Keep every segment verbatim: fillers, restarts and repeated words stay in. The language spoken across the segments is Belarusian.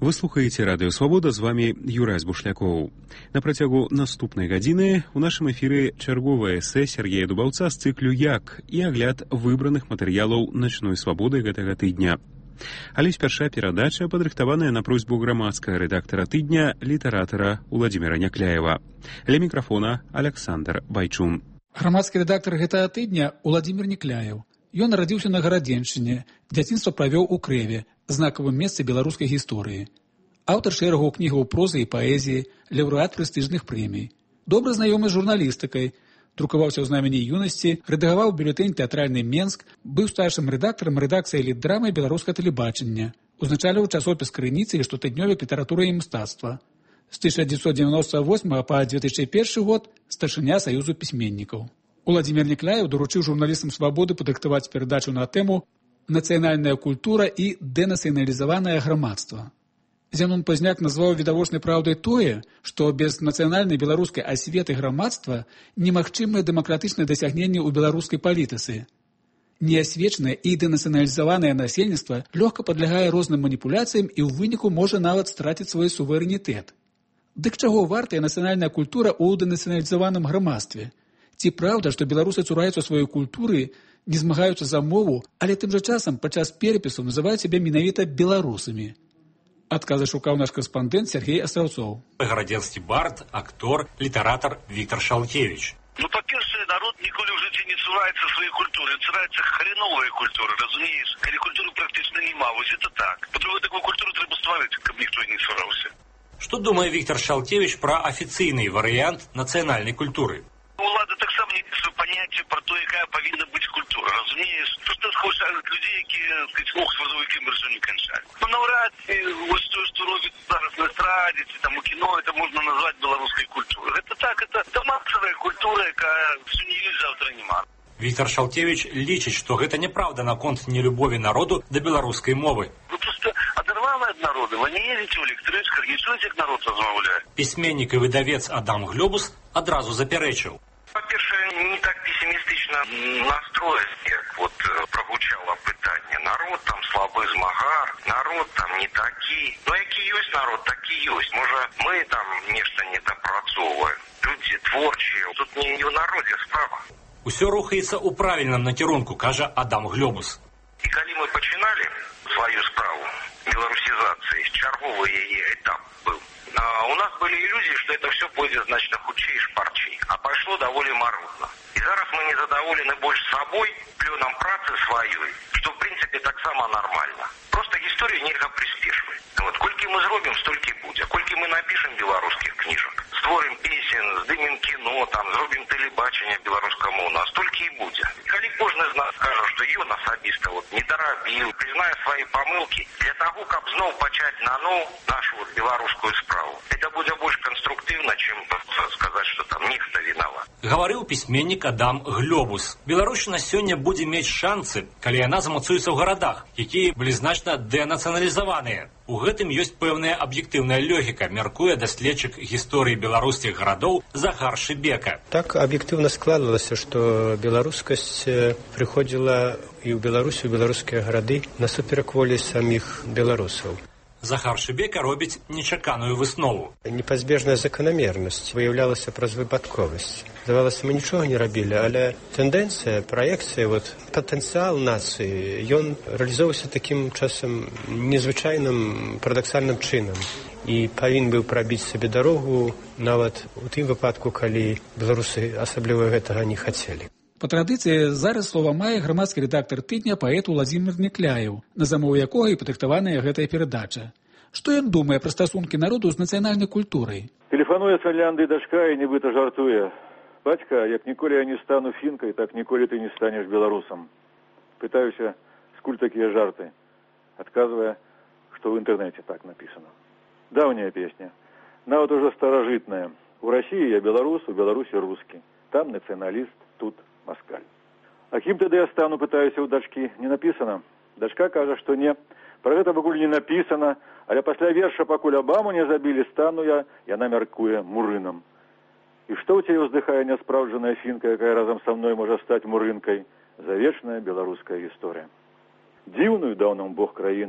Вы слухаеце Радыё Свабода, з вамі Юрай Бушлякоў. На працягу наступнай гадзіны ў нашым эфіры чарговае эсэ Сергея Дубаўца з цыклю «Як» і агляд выбраных матэрыялаў начной свабоды гэтага тыдня. Але спярша перадача, падрыхтаваная на просьбу грамадскага рэдактара тыдня, літаратара Уладзіміра Някляева. Ля мікрафона Аляксандр Байчун. Грамадскі рэдактар гэтага тыдня Уладзімір Някляеў. Ён нарадзіўся на Гарадзеншчыне, дзяцінства правёў у Крэве, знакавым месцы беларускай гісторыі. Аўтар шэрагу кнігаў прозы і паэзіі, лаўрэат прэстыжных прэмій. Добра знаёмы з журналістыкай, друкаваўся ў знамені юнасці, рэдагаваў бюлетэнь «Тэатральны Менск», быў старшым рэдактарам рэдакцыі літдрамы беларускага тэлебачання, узначаліў часопіс «Крыніцы» і штотыднёвік «Літаратура і мастацтва». З тысяча дзевяцьсот дзевяноста восьмага па две тысячы першы год старшыня Саюзу пісьменнікаў. Уладзімір Някляеў даручыў журналістам «Свабоды» падрыхтаваць перадачу на тэму «Нацыянальная культура і дэнацыяналізаванае грамадства». Зянон Пазняк назваў відавочнай праўдай тое, што без нацыянальнай беларускай асветы грамадства немагчымае дэмакратычнае дасягненне ў беларускай палітыцы. Неасвечанае і дэнацыяналізаванае насельніцтва лёгка падлягае розным маніпуляцыям і ў выніку можа нават страціць свой суверэнітэт. Дык чаго вартая нацыянальная культура ў дэнацыяналізаваным грамадстве? Ці праўда, што беларусы цураюцца сваёй культуры, не змагаюцца за мову, але тым жа часам падчас перапісу называюць сябе менавіта беларусамі? Адказы шукаў наш карэспандэнт Сергей Астраўцоў. Гарадзенскі бард, актор, літаратар Віктор Шалкевіч. Ну, по-перше, народ ніколі в житті не цурається своєї культури, цурається хренової культури, розумієш? Коли культури практично нема, ось це так. По-друге, таку культуру треба створити, щоб ніхто не цурався. Что думает Виктор Шалкевич про официальный вариант национальной культуры? Улада так само не має поняття про те, яка повинна бути культура, розумієш? Просто хочуть людей, які, сказать, ох, связовий кимберсу не кончали. Ну, навряд, ось то, що робить зараз на естраді, там у кіно, це можна назвати білоруською культурою. Це так, це масова культура, яка сьогодні завтра нема. Виктор Шалкевич лічить, што гэта неправда наконт нелюбові народу да беларускай мовы. Вы просто оторваны от народа, вы не ездите в электричках, не чуете, як народ размовляет. Пісьменнік і выдавец Адам Глёбус адразу заперечыў. По-перше, не так пессимистично настроен, як вот прогучало питання. Народ там слабий змагар, народ там не такі. Ну, які ёсць народ, такі ёсць. Може, ми там нешта не допрацовуємо. Люди творчі. Тут не в народі справа. Усё рухаецца ў правільным накірунку, кажа Адам Глёбус. І калі мы пачыналі сваю справу беларусізацыі, чарговы яе этап быў, у нас были иллюзии, что это все пойдет значно хутчэй і шпарчэй, а пошло довольно марудно. И зараз мы незадоволены больше собой, плёном працы своей, что в принципе так само нормально. Просто историю нельзя приспешивать. Вот, кольки мы зробим, стольки будзе. Кольки мы напишем белорусских книжек, створим песен, здымем кино, там, зробим телебачення беларускамоўна, стольки и будзе. Калі кожны з нас скажа, что ён асабіста вот не дарабіў, признае свои помылки, для того, каб зноў пачаць наноў нашу вот беларускую справу, это будзе больш конструктивно, чем сказать, что там нехта виноват. Гаварыў пісьменнік Адам Глёбус. Беларушчына сёння будзе мець шансы, калі яна замацуецца ў гарадах, якія былі значна дэнацыяналізаваныя. У гэтым ёсць пэўная аб'ектыўная логіка, мяркуе даследчык гісторыі беларускіх гарадоў Захар Шыбека. Так аб'ектыўна складвалася, што беларускасць прыходзіла і ў Беларусі, ў беларускія гарады насуперак волі саміх беларусаў. Захар Шыбека робіць нечаканую выснову. Непазбежная заканамернасць выяўлялася праз выпадковасць. Здавалася, мы нічога не рабілі, але тэндэнцыя, праекцыя, вот, патэнцыял нацыі, ён рэалізоўваўся такім часам незвычайным парадаксальным чынам і павінен быў прабіць сабе дарогу нават у тым выпадку, калі беларусы асабліва гэтага не хацелі. Па традыцыі зараз слова мае грамадскі рэдактар тыдня паэт Уладзімір Някляеў, на замову якога і падрыхтаваная гэтая перадача. Што ён думае пра стасункі народу з нацыянальнай культурай? Тэлефануе з Фінляндыі дачка і нібыта жартуе. Бацька, як ніколі я не стану фінкай, так ніколі ты не станеш беларусам. Пытаюся, скуль такія жарты. Адказвае, што ў інтэрнэце так напісана. Даўняя песня. Нават ужо старажытная. У Расіі я беларус, у Беларусі рускі. Там нацыяналіст, тут москаль. А кім тады я стану, пытаюся ў дачкі. Не напісана. Дачка кажа, што не. Пра гэта пакуль не напісана, але пасля верша «Пакуль Абаму не забілі, стану я», яна мяркуе мурынам. І што ў цябе ўздыхае няспраўджаная фінка, якая разам са мной можа стаць мурынкай? Завечная беларуская гісторыя. Дзіўную даў нам Бог краіну,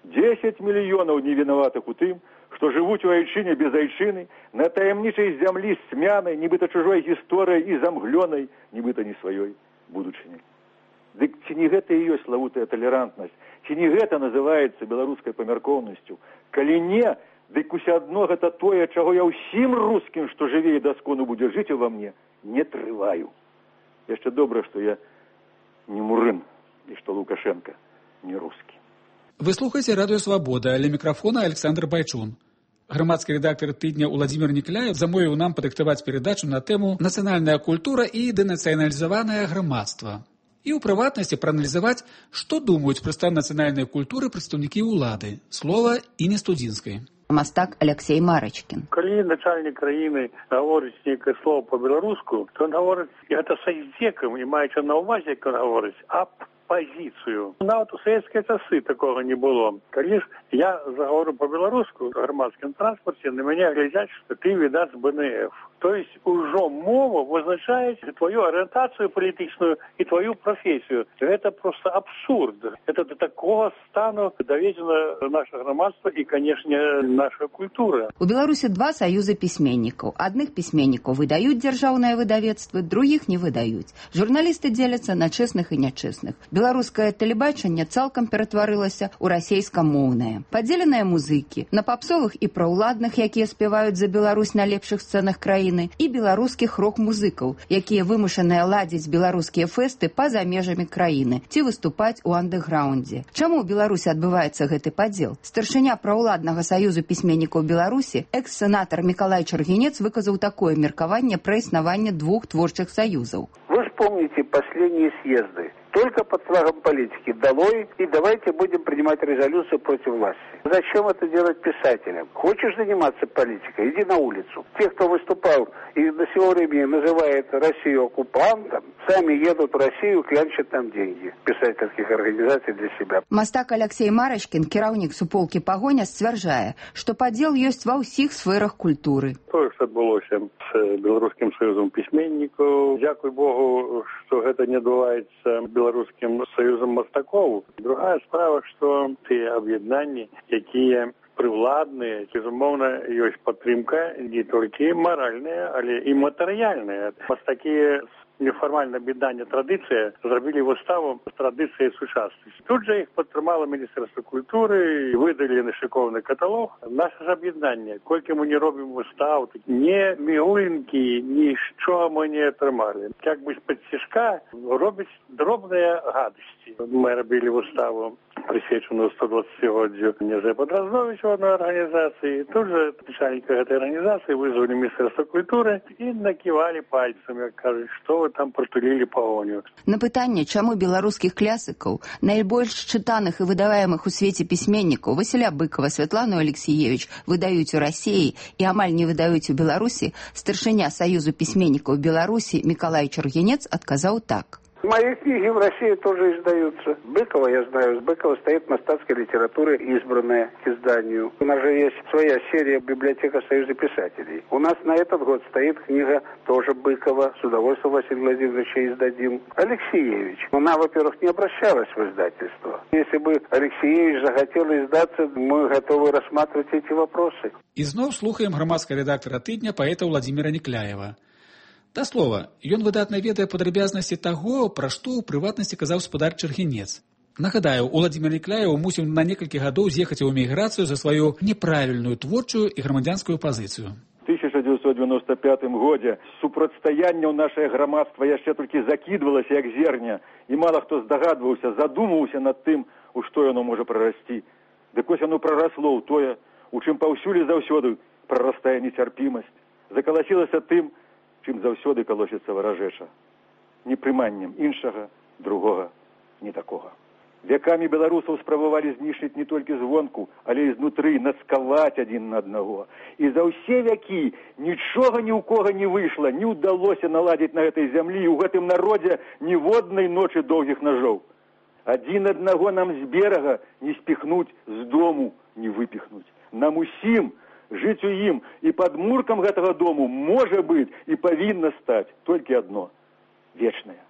Дзесяць мільёнаў невінаватых у тым, што жывуць у айчыне без айчыны, на таямнічай зямлі смянай, нібыта чужой гісторыяй і замглёнай, нібыта не сваёй будучыняй. Дык ці не гэта і ёсць славутая талерантнасць? Ці не гэта называецца беларускай памяркоўнасцю? Калі не, дык усё адно гэта тое, чаго я ўсім рускім, што жыве і даскону будзе жыць ува мне, не трываю. Яшчэ добра, што я не Мурын і што Лукашенко не рускі. Вы слухаеце радыё «Свабода», але мікрафона Александр Байчун. Грамадскі рэдактар тыдня Уладзімір Нікляев замовіў нам падрыхтаваць перадачу на тэму «Нацыянальная культура і дэнацыяналізаванае грамадства». І ў прыватнасці прааналізаваць, што думаюць пра стан нацыянальнай культуры прадстаўнікі ўлады. Слова Інне Студзінскай. Мастак Алексей Марачкін. Калі начальник краіны гаворыць нейкае слово по-беларуску, то он гаворыць, гэта са здзекам, і маючы на ўвазе, як он гаворыць, аб пазіцыю. Нават у савецкія часы такога не было. Калі ж я заговорю по-беларуску в грамадскім транспорце, на мяне глядзяць, што ты, відаць, з бэ эн эф. То есть ужо мова вызначае твою арыентацыю палітычную і твою прафесію. Гэта просто абсурд. Это до такого стану даведзена наше грамадства і, канешне, наша культура. У Беларусі два саюза пісьменнікаў. Адных пісьменнікаў выдаюць дзяржаўныя выдавецтвы, другіх не выдаюць. Журналісты дзеляцца на чэсных і нячэсных. Беларускае тэлебачанне цалкам ператварылася ў расейскамоўнае. Падзеленыя музыкі на папсовых і праўладных, якія спяваюць за Беларусь на лепшых сцэнах краіны, і беларускіх рок-музыкаў, якія вымушаныя ладзіць беларускія фэсты па-за межамі краіны ці выступаць у андэграундзе. Чаму ў Беларусі адбываецца гэты падзел? Старшыня праўладнага саюзу пісьменнікаў Беларусі, экс-сенатар Мікалай Чаргінец выказаў такое меркаванне пра існаванне двух творчых саюзаў. Вы вспомните последние съезды. Только под флагом политики. Долой, и давайте будем принимать резолюцию против власти. Зачем это делать писателям? Хочешь заниматься политикой? Иди на улицу. Те, кто выступал и до сего времени называет Россию оккупантом, сами едут в Россию, клянчат там деньги писательских организаций для себя. Мастак Алексей Марачкін, кіраўнік суполкі «Пагоня», сцвярджае, што падзел ёсць ва ўсіх сферах культуры. Тое, што адбылося з Беларускім саюзам пісьменнікаў, дзякуй Богу, што гэта не адбываецца Беларускім саюзам мастакоў. Другая справа, што тыя аб'яднанні, якія прыўладныя, безумоўна, ёсць падтрымка не толькі маральная, але і матэрыяльная. Мастакі нефармальное об'єднання традиція зробили виставу з традицією сучасності. Тут же їх підтримало Міністерство культури і видали нешикований каталог. Наше ж об'єднання, коли ми не робимо вистав, ні мігулинки, нічого ми не отримали. Як би з-під стежка робить дробні гадості. Ми робили виставу, присвячену сто двадцятиліттю князя Подразновича одної організації. Тут же начальника цієї організації визвали Міністерство культури і накивали пальцем, як кажуть, що ви там притулили погоню. На пытанне, чаму беларускіх клясыкаў, найбольш чытаных і выдаваемых у свеце пісьменнікаў Васіля Быкова, Святлану Алексеевич выдаюць у Расіі і амаль не выдаюць у Беларусі, старшыня Саюзу пісьменнікаў Беларусі Мікалай Чаргінец адказаў так. Мои книги в России тоже издаются. Быкова, я знаю, с Быкова стоит мастацкая литература, избранная к изданию. У нас же есть своя серия «Библиотека Союза писателей». У нас на этот год стоит книга тоже Быкова. С удовольствием Василия Владимировича издадим. Алексеевич. Она, во-первых, не обращалась в издательство. Если бы Алексеевич захотел издаться, мы готовы рассматривать эти вопросы. И снова слухаем громадского редактора «Тыдня» поэта Владимира Никляева. Да слова, ён выдатна ведае падрабязнасці таго, пра што ў прыватнасці казаў спадар Чаргінец. Нагадаю, Владзімір Нікляеў мусіў на некалькі гадоў з'ехаць у эміграцыю за сваю неправільную творчую і грамадзянскую пазіцыю. В тысяча девятьсот девяносто пятым годзе супрацьстаянне ў нашае грамадства яшчэ толькі закідвалася як зерня, і мала хто здагадваўся, задумаўся над тым, у што яно можа прарасці. Дык вось яно прарасло ў тое, у чым паўсюль і заўсёды прарастае нецярпімасць, закаласілася тым, чым заўсёды калосіцца варажэча. Непрыманнем іншага, другога, не такога. Вякамі беларусаў спрабавалі знішчыць не толькі звонку, але і знутры, нацкаваць адзін на аднаго. І за ўсе вякі нічога ні ў кога не выйшла, не ўдалося наладзіць на гэтай зямлі і ў гэтым народзе ніводнай ночы доўгіх нажоў. Адзін аднаго нам з берага не спіхнуць, з дому не выпіхнуць. Нам усім жыць у ім і падмуркам гэтага дому можа быць і павінна стаць толькі адно – вечнае.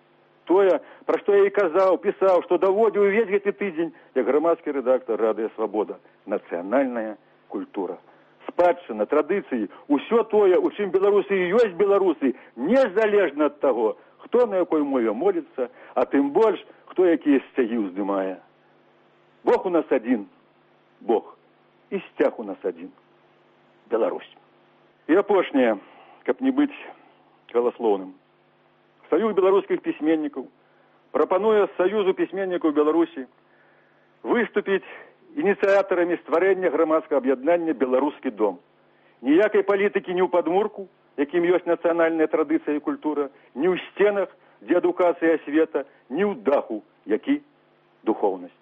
Тое, пра што я і казаў, пісаў, што даводзіў увесь гэты тыдзень, як грамадскі рэдактар Радыё Свабода. Нацыянальная культура. Спадчына, традыцыі, усё тое, у чым беларусы і ёсць беларусы, незалежна ад таго, хто на якой мове моліцца, а тым больш, хто якія сцягі ўздымае. Бог у нас адзін, Бог, і сцяг у нас адзін, Беларусь. І апошняе, каб не быць галаслоўным. Саюз беларускіх пісьменнікаў прапануе Саюзу пісьменнікаў Беларусі выступіць ініцыятарамі стварэння грамадскага аб'яднання «Беларускі дом». Ніякай палітыкі ні ў падмурку, якім ёсць нацыянальная традыцыя і культура, ні ў сценах, дзе адукацыя асвета, ні ў даху, які духоўнасць.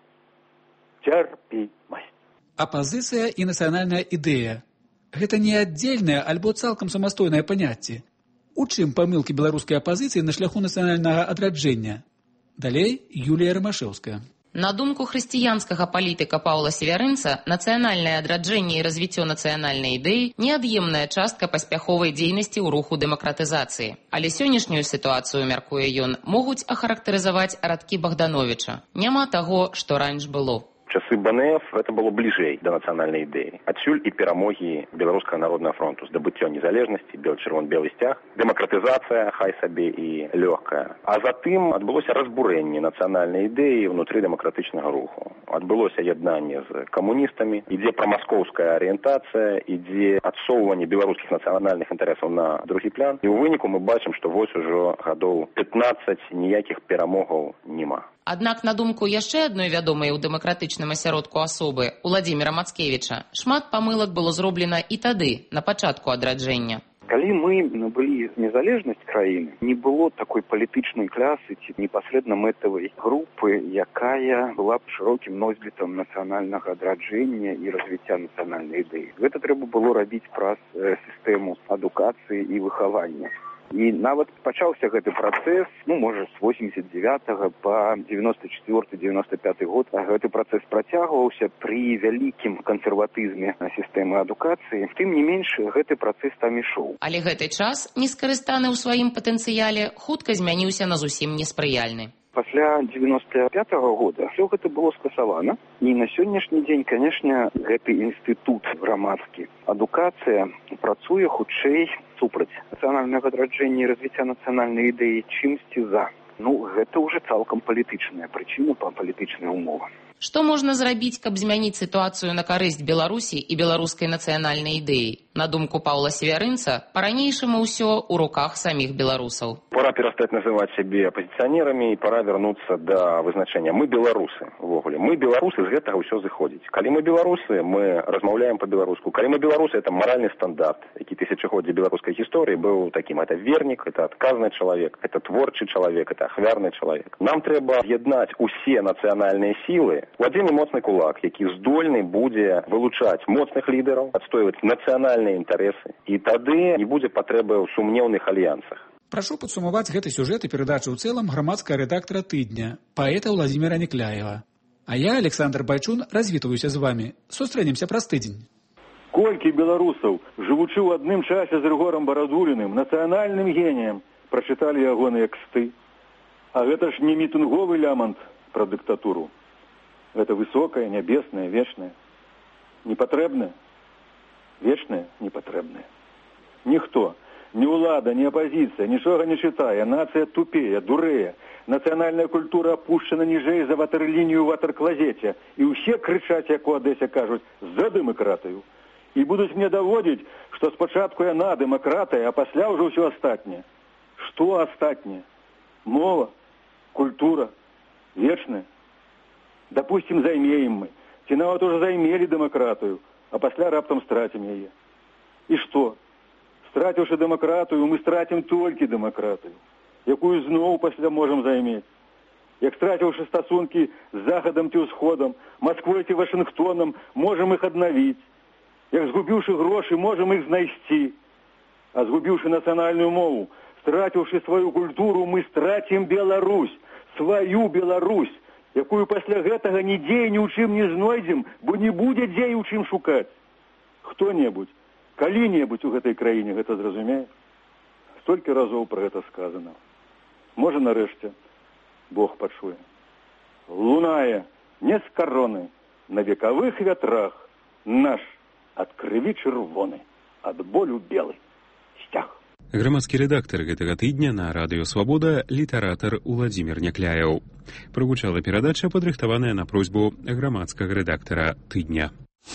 Цярпімасць. Апазіцыя і нацыянальная ідэя – гэта не аддзельнае альбо цалкам самастойнае паняцце. У чым памылкі беларускай апазіцыі на шляху нацыянальнага адраджэння? Далей Юлія Рамашэўская. На думку хрысціянскага палітыка Паўла Севярынца, нацыянальнае адраджэнне і развіццё нацыянальнай ідэі – неад'емная частка паспяховай дзейнасці ў руху дэмакратызацыі. Але сённяшнюю сітуацыю, мяркуе ён, могуць ахарактарызаваць радкі Богдановича. Няма таго, што раньш было. Часы БНФ это было бліжэй да нацыянальнай ідэі. Адсюль і перамогі Беларускага народнага фронту, здабыццё незалежнасці, бел-чырвон-белы сцяг, дэмакратызацыя, хай сабе і лёгкая. А затым адбылося разбурэнне нацыянальнай ідэі ўнутры дэмакратычнага руху. Адбылося яднанне з камуністамі, ідзе прамаскоўская арыентацыя, ідзе адсоўванне беларускіх нацыянальных інтарэсаў на другі план. І ў выніку мы бачым, што вось ужо гадоў пятнаццаць ніякіх перамогаў няма. Аднак, на думку яшчэ адной вядомай у дэмакратычным асяродку асобы, Уладзіміра Мацкевіча, шмат памылак было зроблена і тады, на пачатку адраджэння. Калі мы набылі незалежнасць краіны, не было такой палітычнай клясы ці непасрэдна мэтавай групы, якая была б шырокім носьбітам нацыянальнага адраджэння і развіцця нацыянальнай ідэі. Гэта трэба было рабіць праз сістэму адукацыі і выхавання. І нават пачаўся гэты працэс, ну, можа, з восемьдесят девятого па девяносто четвёрты — девяносто пятый год, а гэты працэс працягваўся пры вялікім кансерватызме сістэмы адукацыі. Тым не менш, гэты працэс там ішоў. Але гэты час, не скарыстаны ў сваім патэнцыяле, хутка змяніўся на зусім неспрыяльны. Пасля девяносто пятого года все гэта было скасавана. І на сённяшні дзень, канешне, гэты інстытут грамадскі адукацыя працуе хутчэй супраць нацыянальнага адраджэння і развіцця нацыянальнай ідэі, чымсьці за. Ну, гэта ўжо цалкам палітычная прычына, па палітычнай умове. Што можна зрабіць, каб змяніць сітуацыю на карысць Беларусі і беларускай нацыянальнай ідэі? На думку Паўла Севярынца, па-ранейшаму ўсё ў руках саміх беларусаў. Пора перастаць называць сябе апазіцыянерамі і пора вярнуцца да вызначэння. Мы беларусы, увогуле. Мы беларусы, з гэтага ўсё зыходзіць. Калі мы беларусы, мы размаўляем па-беларуску. Калі мы беларусы, это маральны стандарт, які тысячагоддзя беларускай гісторыі быў такім. Это вернік, это адказны чалавек, это творчы чалавек, это ахвярны чалавек. Нам трэба з'яднаць усе нацыянальныя сілы у адзін моцны кулак, які здольны будзе вылучаць моцных лідараў, адстойваць нацыянальныя інтарэсы. І тады не будзе патрэбы ў сумнеўных альянсах. Прашу падсумаваць гэты сюжэт і перадачу ў цэлым грамадскага рэдактара тыдня, паэта Уладзіміра Некляева. А я, Александр Байчун, развітваюся з вамі. Сустрэнемся праз тыдзень. Колькі беларусаў, жывучы ў адным часе з Рыгорам Барадуліным, нацыянальным геніем, прачыталі ягоныя ксты. А гэта ж не мітынговы лямант пра дыктатуру. Гэта высокае, нябеснае, вечнае. Непатрэбнае? Вечнае, непатрэбнае. Ніхто, ні ўлада, ні апазіцыя, нічога не чытае. Нацыя тупее, дурэе. Нацыянальная культура апушчана ніжэй за ватерлінію ў ватэрклазеце. І ўсе крычаць, як у Адэсе кажуць, за дэмакратыю. І будуць мне даводзіць, што спачатку яна дэмакратыя, а пасля ўжо ўсё астатняе. Што астатняе? Мова, культура, вечнае. Допустим, займеем мы. Ці нават уже займелі дэмакратыю, а пасля раптам страцім яе. І што? Страціўшы дэмакратыю, мы страцім толькі дэмакратыю, якую зноў пасля можам займець. Як страціўшы стасункі з Захадам ці ўсходам, Масквой ці Вашынгтонам, можам іх аднавіць. Як згубіўшы грошы, можам іх знайсці. А згубіўшы нацыянальную мову, страціўшы сваю культуру, мы страцім Беларусь, сваю Беларусь, якую пасля гэтага нідзе і ні ў чым не знойдзем, бо не будзе дзе і ў чым шукаць. Хто-небудзь, калі-небудзь у гэтай краіне гэта зразумее? Столькі разоў пра гэта сказана. Можа, нарэшце, Бог пачуе. Лунае не з кароны, на векавых вятрах наш ад крыві чырвоны, ад болю белы сцяг. Грамадскі рэдактар гэтага тыдня на радыё «Свабода» літаратар Уладзімір Някляеў. Прагучала перадача, падрыхтаваная на просьбу грамадскага рэдактара тыдня.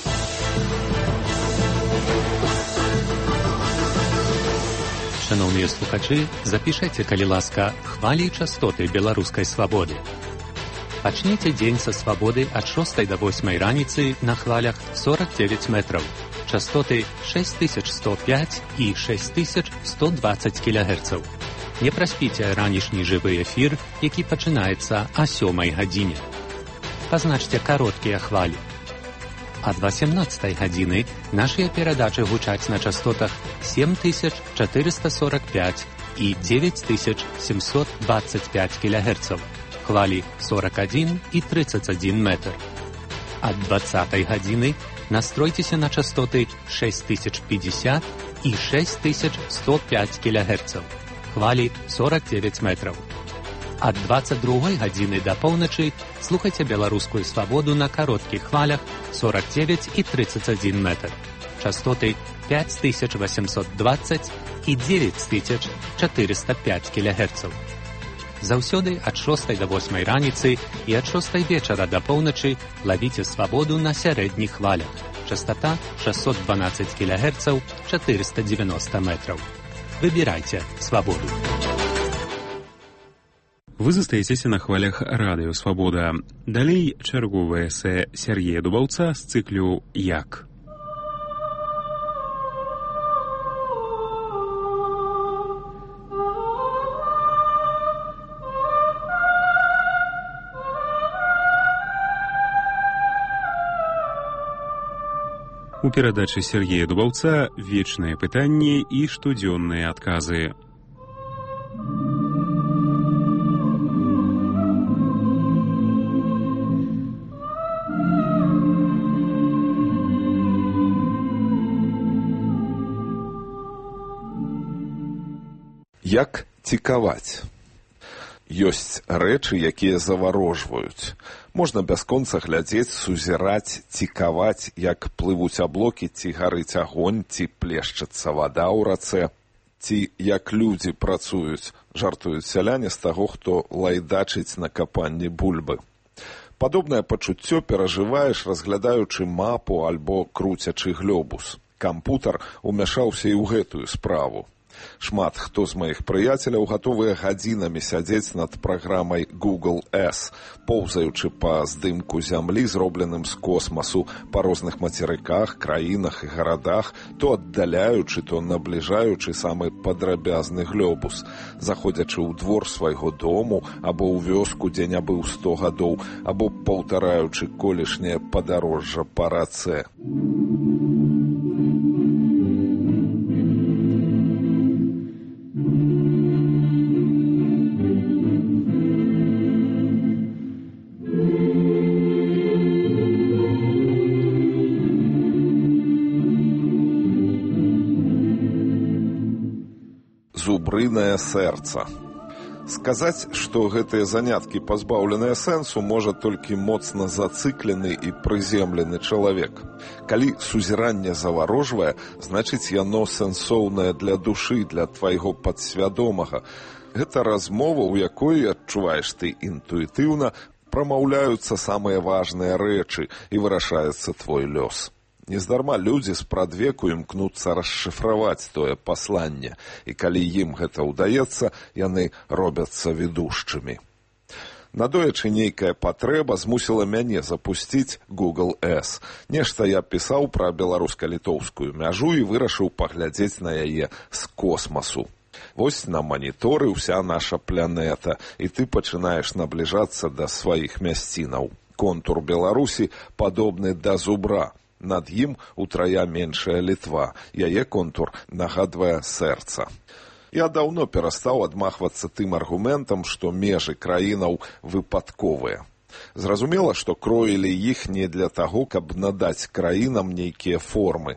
Шановныя слухачы, запішайце, калі ласка, хвалі і частоты беларускай свабоды. Пачніце дзень са свабоды ад шостай да восьмай раніцы на хвалях сорок девять метраў. Частоты шесть тысяч сто пять і шесть тысяч сто двадцать кілогерцаў. Не праспіце ранішні жывы эфір, які пачынаецца о сёмай гадзіне. Пазначце кароткія хвалі. Ад восемнадцатай гадзіны нашыя перадачы гучаць на частотах семь тысяч четыреста сорок пять і девять тысяч семьсот двадцать пять кілогерцаў. Хвалі сорок один і тридцать один метр. Ад двадцатай гадзіны настройцеся на частоты шесть тысяч пятьдесят і шесть тысяч сто пять кілогерцаў. Хвалі сорок девять метров. Ад двадцать другой гадзіны да поўначы слухайце беларускую свабоду на кароткіх хвалях сорок девять і тридцать один метр. Частоты пять тысяч восемьсот двадцать і девять тысяч четыреста пять кілогерцаў. Заўсёды ад шостай да восьмай раніцы і ад шостай вечара да поўначы лавіце свабоду на сярэдніх хвалях. Частота шестьсот двенадцать кілогерцаў, четыреста девяносто метров. Выбирайте свабоду. Вы застаецеся на хвалях радыё «Свабода». Далей чарговае эсэ Сергея Дубаўца з цыклю «Як». У перадачы Сергея Дубаўца вечныя пытанні і штодзённыя адказы. Як цікаваць? Ёсць рэчы, якія заварожваюць. Можна бясконца глядзець, сузіраць, цікаваць, як плывуць аблокі, ці гарыць агонь, ці плешчацца вада ў рацэ, ці як людзі працуюць, жартуюць сяляне з таго, хто лайдачыць на капанні бульбы. Падобнае пачуццё перажываеш, разглядаючы мапу альбо круцячы глобус. Кампутар умяшаўся і ў гэтую справу. Шмат хто з маіх прыяцеляў гатовыя гадзінамі сядзець над праграмай Google эс, поўзаючы па здымку зямлі, зробленым з космасу па розных мацерыках, краінах і гарадах, то аддаляючы, то набліжаючы самы падрабязны глобус, заходзячы ў двор свайго дому або ў вёску, дзе не быў сто гадоў, або паўтараючы колішняе падарожжа па рацэ. Зубрынае сэрца. Сказаць, што гэтыя заняткі пазбаўленыя сэнсу, можа толькі моцна зацыклены і прыземлены чалавек. Калі сузіранне заварожвае, значыць яно сэнсоўнае для душы, для твайго падсвядомага. Гэта размова, у якой, адчуваеш ты інтуітыўна, прамаўляюцца самыя важныя рэчы і вырашаецца твой лёс. Нездарма людзі спрадвеку імкнуцца расшыфраваць тое пасланне, і калі ім гэта ўдаецца, яны робяцца ведушчымі. Надоечы нейкая патрэба змусіла мяне запусціць Google эс. Нешта я пісаў пра беларуска-літоўскую мяжу і вырашыў паглядзець на яе з космасу. Вось на маніторы ўся наша планета, і ты пачынаеш набліжацца да сваіх мясцінаў. Контур Беларусі падобны да зубра. Над ім утрая меншая Літва. Яе контур нагадвае сэрца. Я даўно перастаў адмахвацца тым аргументам, што межы краінаў выпадковыя. Зразумела, што кроілі іх не для таго, каб надаць краінам нейкія формы,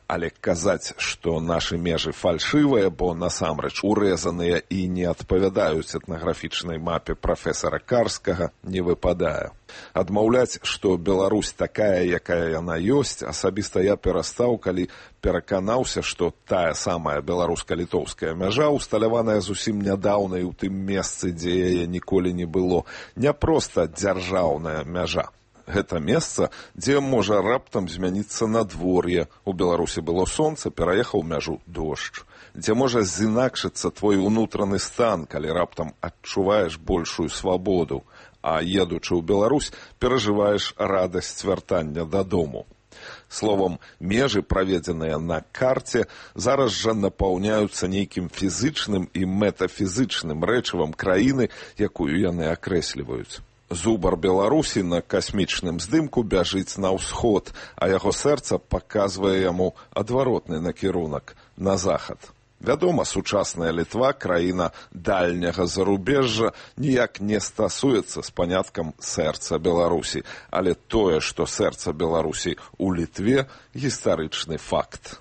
Але казаць, што нашы межы фальшывыя, бо насамрэч урэзаныя і не адпавядаюць этнаграфічнай мапе прафесара Карскага, не выпадае. Адмаўляць, што Беларусь такая, якая яна ёсць, асабіста я перастаў, калі пераканаўся, што тая самая беларуска-літоўская мяжа, усталяваная зусім нядаўна і ў тым месцы, дзе яе ніколі не было, не проста дзяржаўная мяжа. Гэта месца, дзе можа раптам змяніцца надвор'е. У Беларусі было сонца, пераехаў мяжу дождж. Дзе можа зінакшыцца твой унутраны стан, калі раптам адчуваеш большую свабоду, а едучы ў Беларусь, перажываеш радасць вяртання дадому. Словом, межы, праведзеныя на карце, зараз жа напаўняюцца нейкім фізычным і метафізычным рэчывам краіны, якую яны акрэсліваюць. Зубар Беларусі на касмічным здымку бяжыць на ўсход, а яго сэрца паказвае яму адваротны накірунак на захад. Вядома, сучасная Літва, краіна дальняга зарубежжа, ніяк не стасуецца з паняткам сэрца Беларусі, але тое, што сэрца Беларусі ў Літве, гістарычны факт.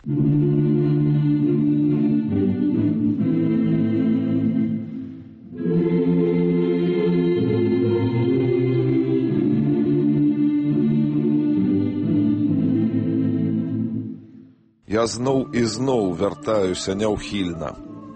Я зноў і зноў вяртаюся няўхільна.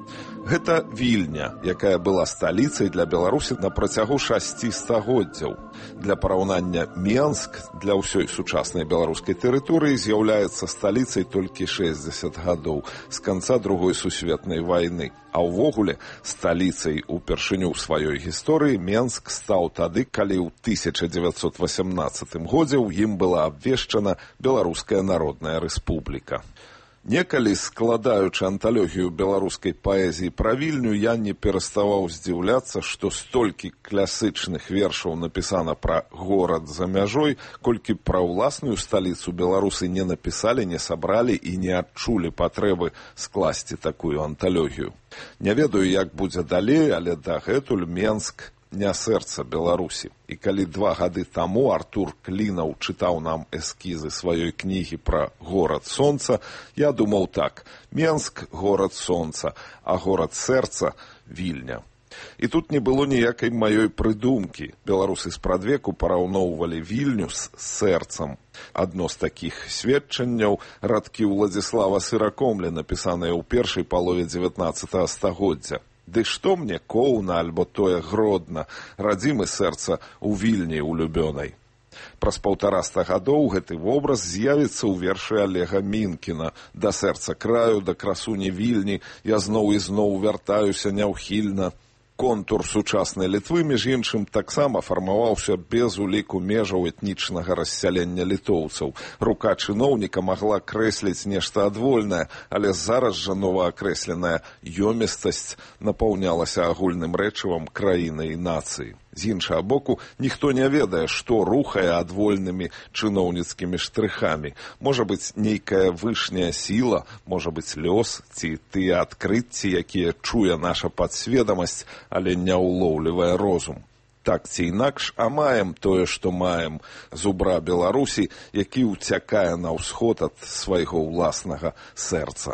Гэта Вільня, якая была сталіцай для Беларусі на працягу шасці стагоддзяў. Для параўнання Менск для ўсёй сучаснай беларускай тэрыторыі з'яўляецца сталіцай толькі шэсцьдзесят гадоў з канца другой сусветнай вайны. А ўвогуле, сталіцай упершыню ў сваёй гісторыі Менск стаў тады, калі ў тысяча дзевяцьсот васямнаццатым годзе ў ім была абвешчана Беларуская народная рэспубліка. Некалі, складаючы анталогію беларускай паэзіі пра Вільню, я не пераставаў здзіўляцца, што столькі класычных вершаў напісана пра горад за мяжой, колькі пра ўласную сталіцу беларусы не напісалі, не сабралі і не адчулі патрэбы скласці такую анталогію. Не ведаю, як будзе далей, але дагэтуль Менск не сэрца Беларусі. І калі два гады таму Артур Клінаў чытаў нам эскізы сваёй кнігі пра горад сонца, я думаў так: Менск – горад сонца, а горад сэрца – Вільня. І тут не было ніякай маёй прыдумкі. Беларусы спрадвеку параўноўвалі Вільню з сэрцам. Адно з такіх сведчанняў – радкі Уладзіслава Сыракомля, напісаныя ў першай палове дзевятнаццатага стагоддзя. Ды што мне Коўна альбо тое Гродна, радзімы сэрца ў Вільні улюбёнай. Праз паўтараста гадоў гэты вобраз з'явіцца ў вершы Алега Мінкіна. Да сэрца краю, да красуні Вільні, я зноў і зноў вяртаюся няўхільна. Контур сучаснай Літвы, між іншым, таксама фармаваўся без уліку межаў этнічнага рассялення літоўцаў. Рука чыноўніка магла крэсліць нешта адвольнае, але зараз жа новаакрэсленая ёмістасць напаўнялася агульным рэчывам краіны і нацыі. З іншага боку, ніхто не ведае, што рухае адвольнымі чыноўніцкімі штрыхамі. Можа быць, нейкая вышняя сіла, можа быць, лёс ці тыя адкрыцці, якія чуе наша падсведамасць, але не ўлоўлівае розум. Так ці інакш, а маем тое, што маем. Зубра Беларусі, які ўцякае на ўсход ад свайго ўласнага сэрца.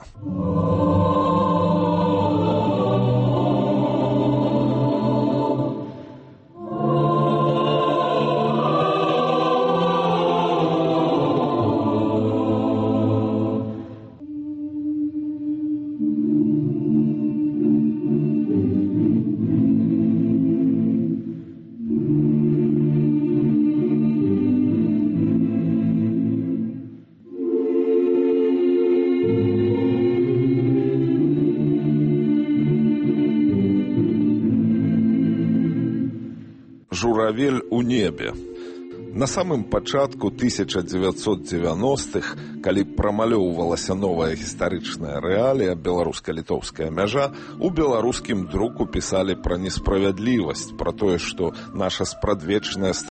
Журавель у небе. На самым пачатку тысяча дзевяцьсот дзевяностых, калі прамалёўвалася новая гістарычная рэалія, беларуска-літоўская мяжа, у беларускім друку пісалі пра несправядлівасць, пра тое, што наша спрадвечная